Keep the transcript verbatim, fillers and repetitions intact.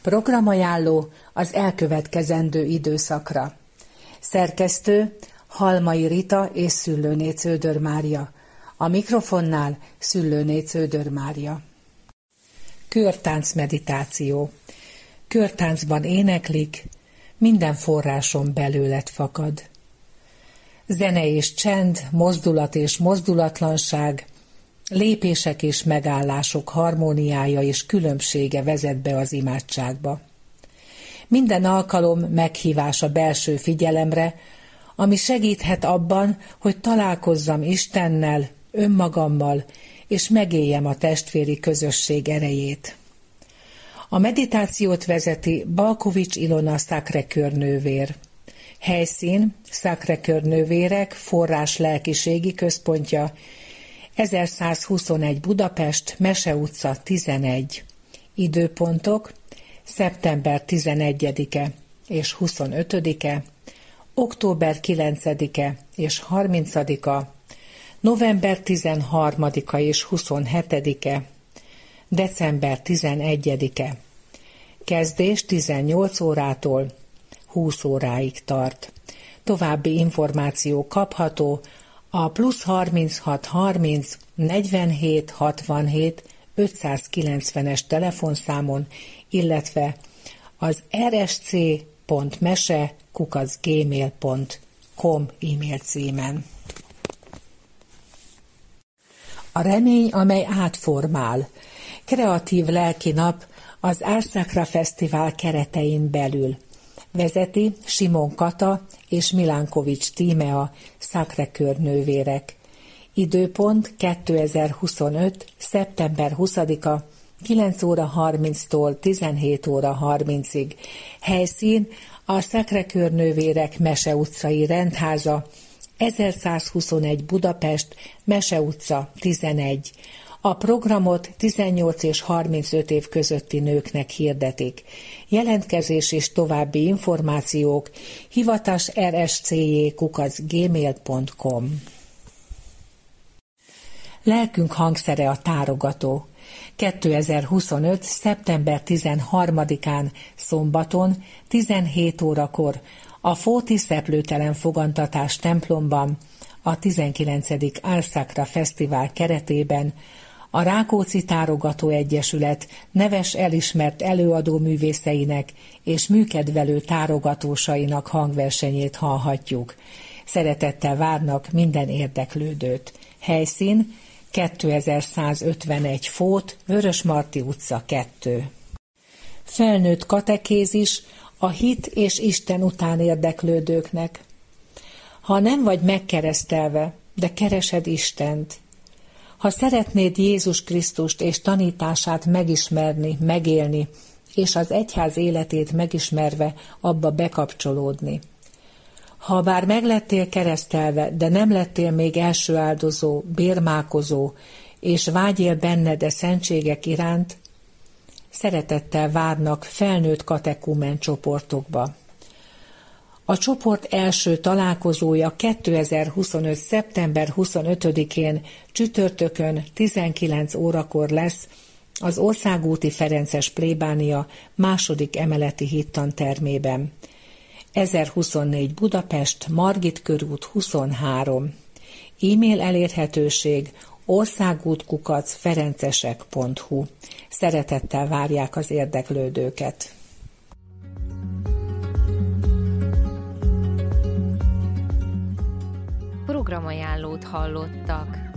Programajánló az elkövetkezendő időszakra. Szerkesztő Halmai Rita és Szüllőné Cződör Mária. A mikrofonnál Szüllőné Cződör Mária. Körtánc meditáció. Körtáncban éneklik, minden forráson belőled fakad. Zene és csend, mozdulat és mozdulatlanság, lépések és megállások harmóniája és különbsége vezet be az imádságba. Minden alkalom meghívás a belső figyelemre, ami segíthet abban, hogy találkozzam Istennel, önmagammal, és megéljem a testvéri közösség erejét. A meditációt vezeti Balkovics Ilona Sacré-Cœur nővér. Helyszín Sacré-Cœur nővérek forrás lelkiségi központja, ezerszázhuszonegy Budapest, Mese utca tizenegy. Időpontok szeptember tizenegyedike és huszonötödike, október kilencedike és harmincadika, november tizenharmadika és huszonhetedike, december tizenegyedike. Kezdés tizennyolc órától húsz óráig tart. További információ kapható a plusz harminchat harminc negyvenhét hatvanhét ötszázkilencvenes telefonszámon, illetve az rsc pont mese kukac gmail pont com e-mail címen. A remény, amely átformál. Kreatív lelki nap az Ars Sacra Fesztivál keretein belül. Vezeti Simon Kata és Milánkovics Tímea Sacré-Cœur nővérek. Időpont kétezer-huszonöt. szeptember huszadika kilenc óra harminctól tizenhét óra harmincig. Helyszín a Sacré-Cœur nővérek Mese utcai rendháza, ezerszázhuszonegy Budapest, Mese utca tizenegy. A programot tizennyolc és harmincöt év közötti nőknek hirdetik. Jelentkezés és további információk hivatas rscj kukac gmail pont com. Lelkünk hangszere a tárogató. kétezer-huszonöt. szeptember tizenharmadikán szombaton tizenhét órakor a Fóti Szeplőtelen Fogantatás templomban a tizenkilencedik Ars Sacra Fesztivál keretében a Rákóczi Tárogató Egyesület neves elismert előadó művészeinek és műkedvelő tárogatósainak hangversenyét hallhatjuk. Szeretettel várnak minden érdeklődőt. Helyszín kétezer-százötvenegy Fót, Vörösmarty utca kettő. Felnőtt katekézis a hit és Isten után érdeklődőknek. Ha nem vagy megkeresztelve, de keresed Istent, ha szeretnéd Jézus Krisztust és tanítását megismerni, megélni, és az egyház életét megismerve abba bekapcsolódni. Ha bár meglettél keresztelve, de nem lettél még első áldozó, bérmálkozó, és vágyél benned a szentségek iránt, szeretettel várnak felnőtt katekumen csoportokba. A csoport első találkozója kétezer-huszonöt. szeptember huszonötödikén csütörtökön tizenkilenc órakor lesz az Országúti Ferences plébánia második emeleti hittantermében. ezerhuszonnégy Budapest, Margit körút huszonhárom. E-mail elérhetőség országút kukac ferencesek pont hu. Szeretettel várják az érdeklődőket. Programajánlót hallottak.